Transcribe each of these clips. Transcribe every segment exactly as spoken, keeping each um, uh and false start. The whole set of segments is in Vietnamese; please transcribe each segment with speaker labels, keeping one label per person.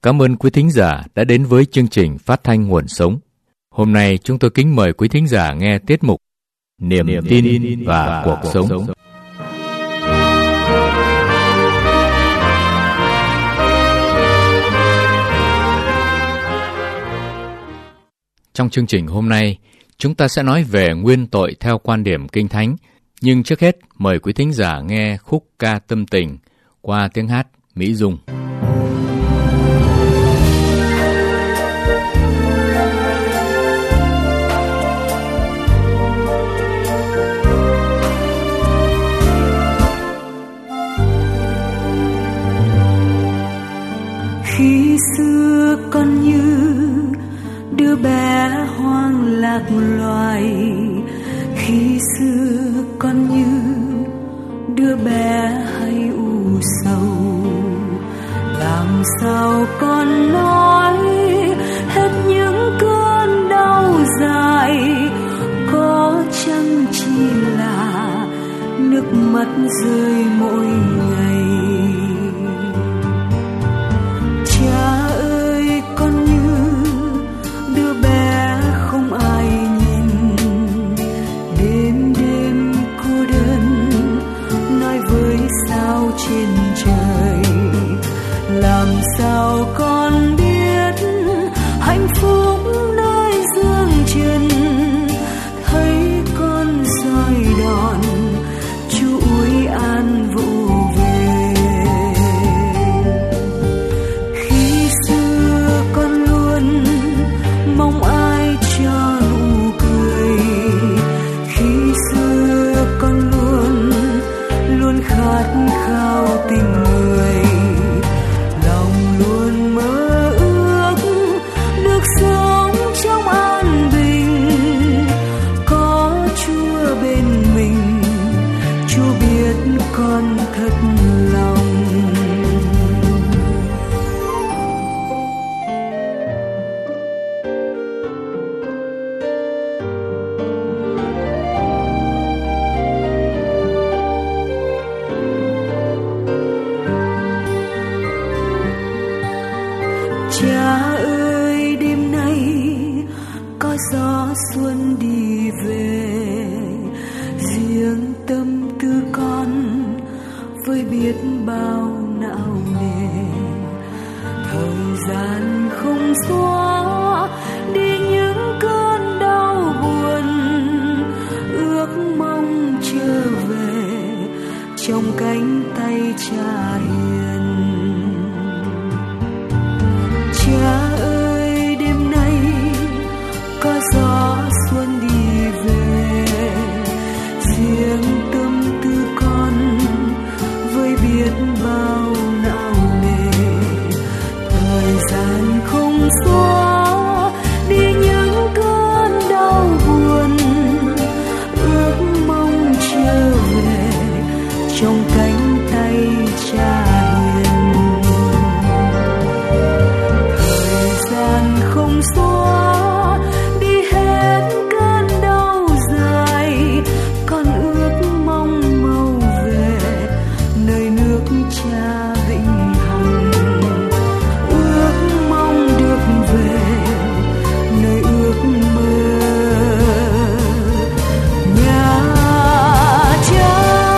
Speaker 1: Cảm ơn quý thính giả đã đến với chương trình Phát thanh Nguồn Sống. Hôm nay chúng tôi kính mời quý thính giả nghe tiết mục Niềm, Niềm tin, tin và, và cuộc, cuộc sống. sống. Trong chương trình hôm nay, chúng ta sẽ nói về nguyên tội theo quan điểm Kinh Thánh. Nhưng trước hết, mời quý thính giả nghe khúc ca tâm tình qua tiếng hát Mỹ Dung.
Speaker 2: Khi xưa con như đứa bé hoang lạc loài, khi xưa con như đứa bé hay u sầu, làm sao con nói hết những cơn đau dài, có chăng chỉ là nước mắt rơi mỗi ngày. Cha ơi, con như đứa bé không ai nhìn, đêm đêm cô đơn nói với sao trên trời, làm sao con biết hạnh phúc nơi dương trần, thấy con roi đòn Chúa ủi an vụ về. Khi xưa con luôn mong ai cho nụ cười, khi xưa con luôn luôn khát khao tình người, lòng luôn mơ ước được sống trong an bình, có Chúa bên mình, Chúa biết con thật lòng. Cha ơi, đêm nay có gió xuân đi về, riêng tâm tư con với biết bao não nề, thời gian không xóa đi những cơn đau buồn, ước mong trở về trong cánh tay Cha hiền. Cha ơi, đêm nay có gió xuân đi về, riêng tâm tư con với biết bao não nề, thời gian không xóa đi những cơn đau buồn, ước mong trở về trong cánh tay Cha hiền. Không xóa đi hết cơn đau dài, con ước mong mau về nơi nước Cha vĩnh hằng, ước mong được về nơi ước mơ nhà Cha.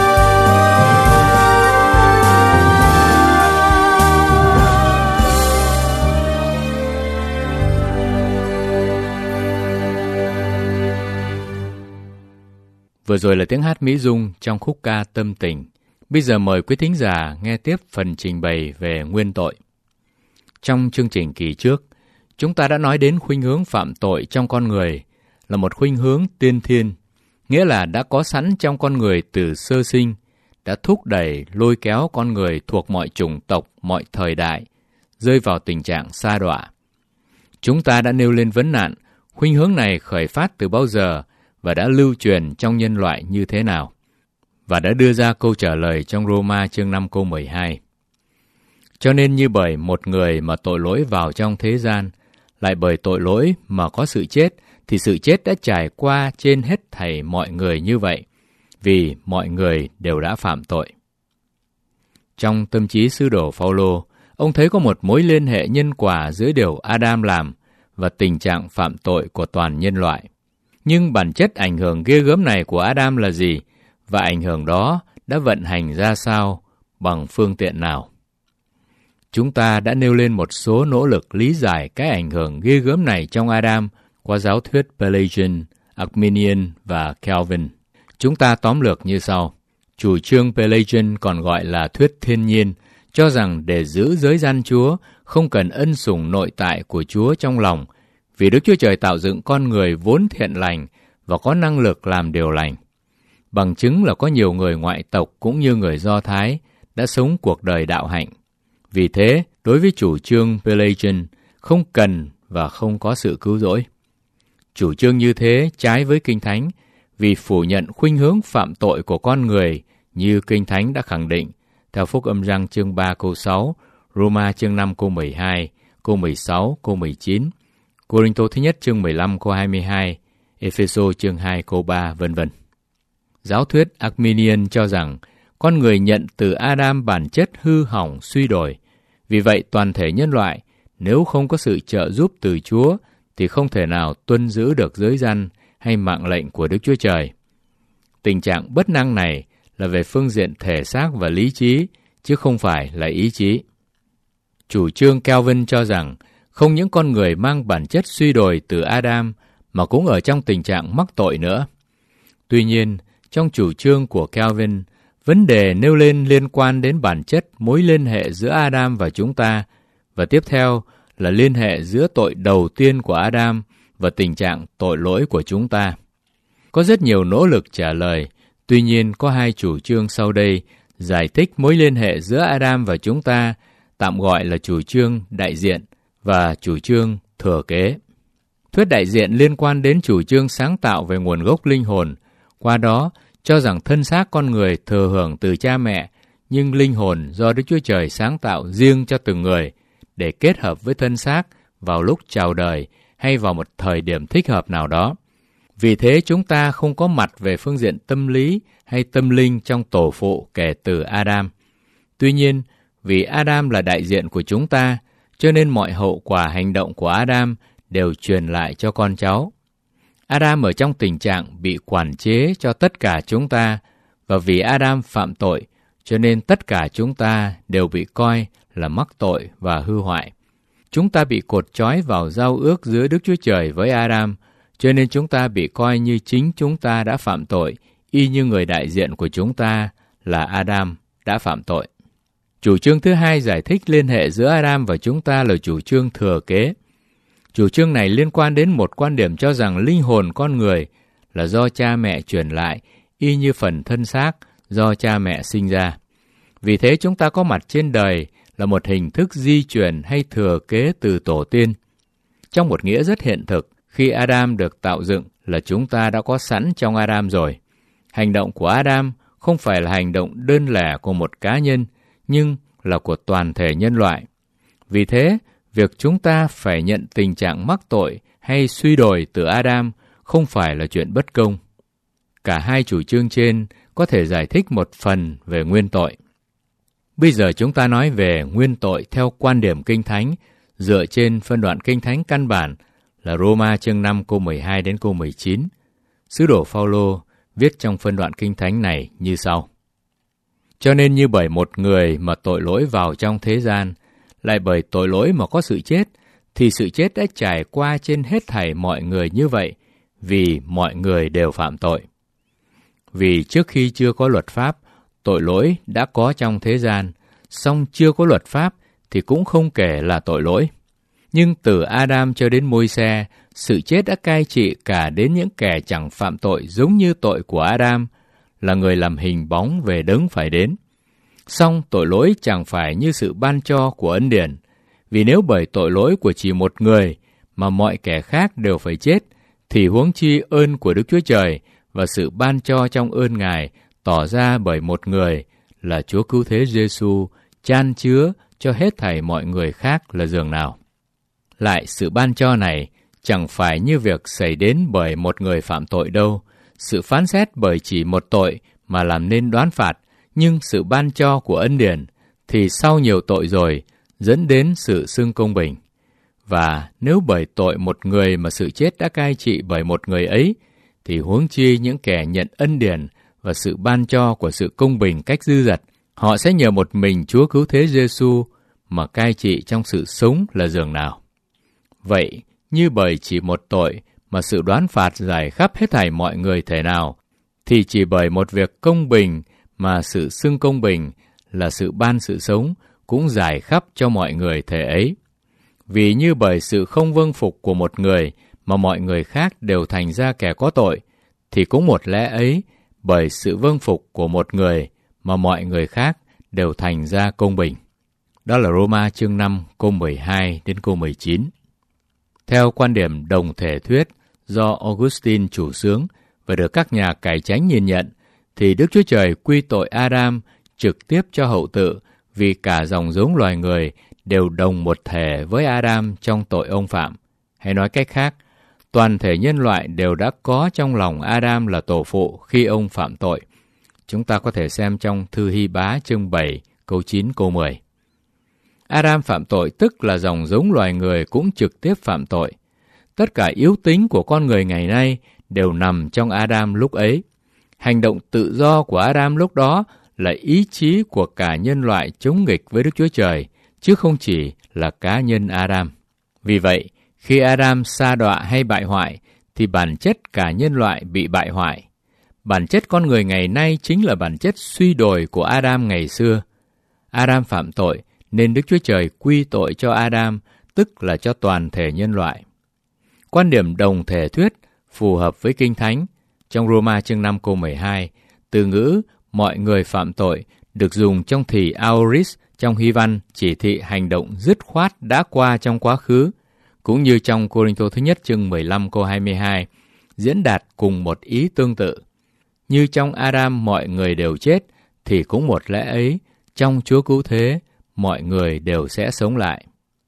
Speaker 1: Vừa rồi là tiếng hát Mỹ Dung trong khúc ca tâm tình. Bây giờ mời quý thính giả nghe tiếp phần trình bày về nguyên tội. Trong chương trình kỳ trước, chúng ta đã nói đến khuynh hướng phạm tội trong con người là một khuynh hướng tiên thiên, nghĩa là đã có sẵn trong con người từ sơ sinh, đã thúc đẩy lôi kéo con người thuộc mọi chủng tộc, mọi thời đại, rơi vào tình trạng sa đọa. Chúng ta đã nêu lên vấn nạn, khuynh hướng này khởi phát từ bao giờ và đã lưu truyền trong nhân loại như thế nào, và đã đưa ra câu trả lời trong Roma chương năm câu mười hai. Cho nên như bởi một người mà tội lỗi vào trong thế gian, lại bởi tội lỗi mà có sự chết, thì sự chết đã trải qua trên hết thảy mọi người như vậy, vì mọi người đều đã phạm tội. Trong tâm trí sứ đồ Phaolô, Ông thấy có một mối liên hệ nhân quả giữa điều Adam làm và tình trạng phạm tội của toàn nhân loại. Nhưng bản chất ảnh hưởng ghê gớm này của Adam là gì? Và ảnh hưởng đó đã vận hành ra sao, bằng phương tiện nào? Chúng ta đã nêu lên một số nỗ lực lý giải cái ảnh hưởng ghê gớm này trong Adam qua giáo thuyết Pelagian, Arminian và Calvin. Chúng ta tóm lược như sau. Chủ trương Pelagian còn gọi là thuyết thiên nhiên, cho rằng để giữ giới gian Chúa không cần ân sủng nội tại của Chúa trong lòng, vì Đức Chúa Trời tạo dựng con người vốn thiện lành và có năng lực làm điều lành. Bằng chứng là có nhiều người ngoại tộc cũng như người Do Thái đã sống cuộc đời đạo hạnh. Vì thế, đối với chủ trương Pelagian, không cần và không có sự cứu rỗi. Chủ trương như thế trái với Kinh Thánh, vì phủ nhận khuynh hướng phạm tội của con người như Kinh Thánh đã khẳng định, theo Phúc Âm Giăng chương ba câu sáu, Roma chương năm câu mười hai, câu mười sáu, câu mười chín, Cô-rinh-tô thứ nhất chương mười lăm câu hai mươi hai, Ê-phê-sô chương hai câu ba, vân vân. Giáo thuyết Arminian cho rằng con người nhận từ Adam bản chất hư hỏng suy đổi. Vì vậy toàn thể nhân loại nếu không có sự trợ giúp từ Chúa thì không thể nào tuân giữ được giới răn hay mạng lệnh của Đức Chúa Trời. Tình trạng bất năng này là về phương diện thể xác và lý trí, chứ không phải là ý chí. Chủ trương Calvin cho rằng không những con người mang bản chất suy đồi từ Adam mà cũng ở trong tình trạng mắc tội nữa. Tuy nhiên, trong chủ trương của Calvin, vấn đề nêu lên liên quan đến bản chất mối liên hệ giữa Adam và chúng ta, và tiếp theo là liên hệ giữa tội đầu tiên của Adam và tình trạng tội lỗi của chúng ta. Có rất nhiều nỗ lực trả lời, tuy nhiên có hai chủ trương sau đây giải thích mối liên hệ giữa Adam và chúng ta, tạm gọi là chủ trương đại diện và chủ trương thừa kế. Thuyết đại diện liên quan đến chủ trương sáng tạo về nguồn gốc linh hồn, qua đó cho rằng thân xác con người thừa hưởng từ cha mẹ, nhưng linh hồn do Đức Chúa Trời sáng tạo riêng cho từng người để kết hợp với thân xác vào lúc chào đời hay vào một thời điểm thích hợp nào đó. Vì thế chúng ta không có mặt về phương diện tâm lý hay tâm linh trong tổ phụ kể từ Adam. Tuy nhiên, vì Adam là đại diện của chúng ta, cho nên mọi hậu quả hành động của Adam đều truyền lại cho con cháu. Adam ở trong tình trạng bị quản chế cho tất cả chúng ta, và vì Adam phạm tội, cho nên tất cả chúng ta đều bị coi là mắc tội và hư hoại. Chúng ta bị cột trói vào giao ước giữa Đức Chúa Trời với Adam, cho nên chúng ta bị coi như chính chúng ta đã phạm tội, y như người đại diện của chúng ta là Adam đã phạm tội. Chủ trương thứ hai giải thích liên hệ giữa Adam và chúng ta là chủ trương thừa kế. Chủ trương này liên quan đến một quan điểm cho rằng linh hồn con người là do cha mẹ truyền lại, y như phần thân xác do cha mẹ sinh ra. Vì thế chúng ta có mặt trên đời là một hình thức di truyền hay thừa kế từ tổ tiên. Trong một nghĩa rất hiện thực, khi Adam được tạo dựng là chúng ta đã có sẵn trong Adam rồi. Hành động của Adam không phải là hành động đơn lẻ của một cá nhân, nhưng là của toàn thể nhân loại. Vì thế, việc chúng ta phải nhận tình trạng mắc tội hay suy đồi từ Adam không phải là chuyện bất công. Cả hai chủ trương trên có thể giải thích một phần về nguyên tội. Bây giờ chúng ta nói về nguyên tội theo quan điểm Kinh Thánh, dựa trên phân đoạn Kinh Thánh căn bản là Roma chương năm câu mười hai đến câu mười chín. Sứ đồ Phao-lô viết trong phân đoạn Kinh Thánh này như sau. Cho nên như bởi một người mà tội lỗi vào trong thế gian, lại bởi tội lỗi mà có sự chết, thì sự chết đã trải qua trên hết thảy mọi người như vậy, vì mọi người đều phạm tội. Vì trước khi chưa có luật pháp, tội lỗi đã có trong thế gian, song chưa có luật pháp thì cũng không kể là tội lỗi. Nhưng từ Adam cho đến Môi-se, sự chết đã cai trị cả đến những kẻ chẳng phạm tội giống như tội của Adam, là người làm hình bóng về đấng phải đến. Song tội lỗi chẳng phải như sự ban cho của ân điển, vì nếu bởi tội lỗi của chỉ một người mà mọi kẻ khác đều phải chết, thì huống chi ơn của Đức Chúa Trời và sự ban cho trong ơn Ngài tỏ ra bởi một người là Chúa Cứu Thế Giê-xu chan chứa cho hết thảy mọi người khác là dường nào. Lại sự ban cho này chẳng phải như việc xảy đến bởi một người phạm tội đâu, sự phán xét bởi chỉ một tội mà làm nên đoán phạt, nhưng sự ban cho của ân điển thì sau nhiều tội rồi, dẫn đến sự xưng công bình. Và nếu bởi tội một người mà sự chết đã cai trị bởi một người ấy, thì huống chi những kẻ nhận ân điển và sự ban cho của sự công bình cách dư dật, họ sẽ nhờ một mình Chúa Cứu Thế Giêsu mà cai trị trong sự sống là dường nào. Vậy, như bởi chỉ một tội mà sự đoán phạt rải khắp hết thảy mọi người thể nào, thì chỉ bởi một việc công bình mà sự xưng công bình là sự ban sự sống cũng rải khắp cho mọi người thể ấy. Vì như bởi sự không vâng phục của một người mà mọi người khác đều thành ra kẻ có tội, thì cũng một lẽ ấy, bởi sự vâng phục của một người mà mọi người khác đều thành ra công bình. Đó là Roma chương năm câu mười hai đến câu mười chín. Theo quan điểm đồng thể thuyết do Augustine chủ xướng và được các nhà cải chánh nhìn nhận, thì Đức Chúa Trời quy tội Adam trực tiếp cho hậu tự vì cả dòng giống loài người đều đồng một thể với Adam trong tội ông phạm. Hay nói cách khác, toàn thể nhân loại đều đã có trong lòng Adam là tổ phụ khi ông phạm tội. Chúng ta có thể xem trong thư Hy Bá chương bảy, câu chín, câu mười. Adam phạm tội tức là dòng giống loài người cũng trực tiếp phạm tội. Tất cả yếu tính của con người ngày nay đều nằm trong Adam lúc ấy. Hành động tự do của Adam lúc đó là ý chí của cả nhân loại chống nghịch với Đức Chúa Trời, chứ không chỉ là cá nhân Adam. Vì vậy, khi Adam sa đọa hay bại hoại, thì bản chất cả nhân loại bị bại hoại. Bản chất con người ngày nay chính là bản chất suy đồi của Adam ngày xưa. Adam phạm tội, nên Đức Chúa Trời quy tội cho Adam, tức là cho toàn thể nhân loại. Quan điểm đồng thể thuyết phù hợp với Kinh Thánh. Trong Roma chương năm câu mười hai, từ ngữ mọi người phạm tội được dùng trong thì aoris trong Hy văn chỉ thị hành động dứt khoát đã qua trong quá khứ, cũng như trong Cô-rinh-tô thứ nhất chương mười lăm câu hai mươi hai, diễn đạt cùng một ý tương tự. Như trong Adam mọi người đều chết, thì cũng một lẽ ấy, trong Chúa Cứu Thế, mọi người đều sẽ sống lại.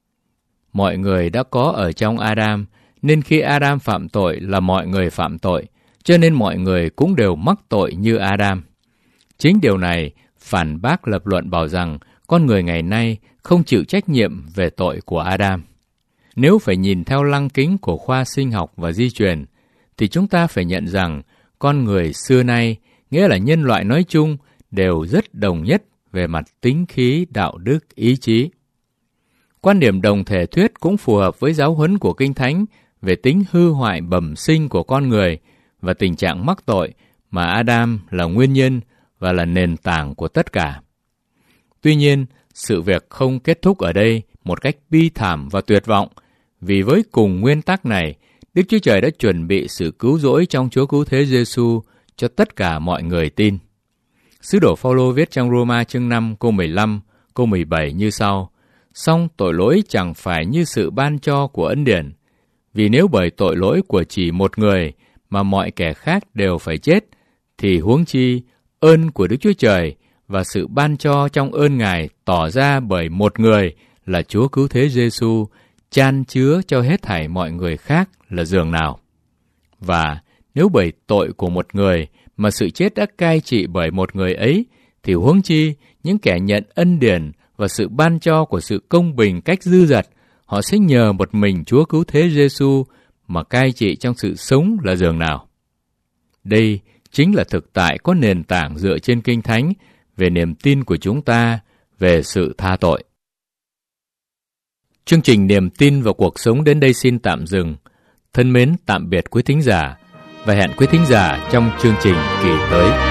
Speaker 1: Mọi người đã có ở trong Adam, nên khi Adam phạm tội là mọi người phạm tội, cho nên mọi người cũng đều mắc tội như Adam. Chính điều này phản bác lập luận bảo rằng con người ngày nay không chịu trách nhiệm về tội của Adam. Nếu phải nhìn theo lăng kính của khoa sinh học và di truyền, thì chúng ta phải nhận rằng con người xưa nay, nghĩa là nhân loại nói chung, đều rất đồng nhất về mặt tính khí, đạo đức, ý chí. Quan điểm đồng thể thuyết cũng phù hợp với giáo huấn của Kinh Thánh về tính hư hoại bẩm sinh của con người và tình trạng mắc tội mà Adam là nguyên nhân và là nền tảng của tất cả. Tuy nhiên, sự việc không kết thúc ở đây một cách bi thảm và tuyệt vọng, vì với cùng nguyên tắc này, Đức Chúa Trời đã chuẩn bị sự cứu rỗi trong Chúa Cứu Thế Giêsu cho tất cả mọi người tin. Sứ đồ Phao-lô viết trong Roma chương năm câu mười lăm, câu mười bảy như sau: Song tội lỗi chẳng phải như sự ban cho của ân điển, vì nếu bởi tội lỗi của chỉ một người mà mọi kẻ khác đều phải chết, thì huống chi ơn của Đức Chúa Trời và sự ban cho trong ơn Ngài tỏ ra bởi một người là Chúa Cứu Thế Giêsu chan chứa cho hết thảy mọi người khác là dường nào. Và nếu bởi tội của một người mà sự chết đã cai trị bởi một người ấy, thì huống chi những kẻ nhận ân điển và sự ban cho của sự công bình cách dư dật, họ sẽ nhờ một mình Chúa Cứu Thế Giêsu mà cai trị trong sự sống là dường nào. Đây chính là thực tại có nền tảng dựa trên Kinh Thánh về niềm tin của chúng ta về sự tha tội. Chương trình Niềm tin vào cuộc sống đến đây xin tạm dừng. Thân mến tạm biệt quý thính giả và hẹn quý thính giả trong chương trình kỳ tới.